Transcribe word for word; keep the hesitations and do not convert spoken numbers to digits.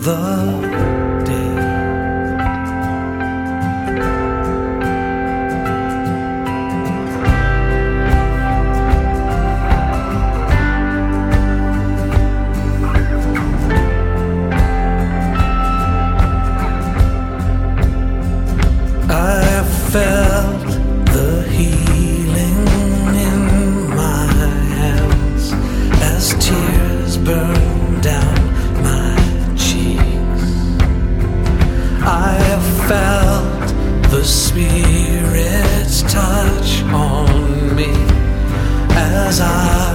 the day. I felt the healing in my hands as tears burned down my cheeks. I felt the Spirit's touch on me as I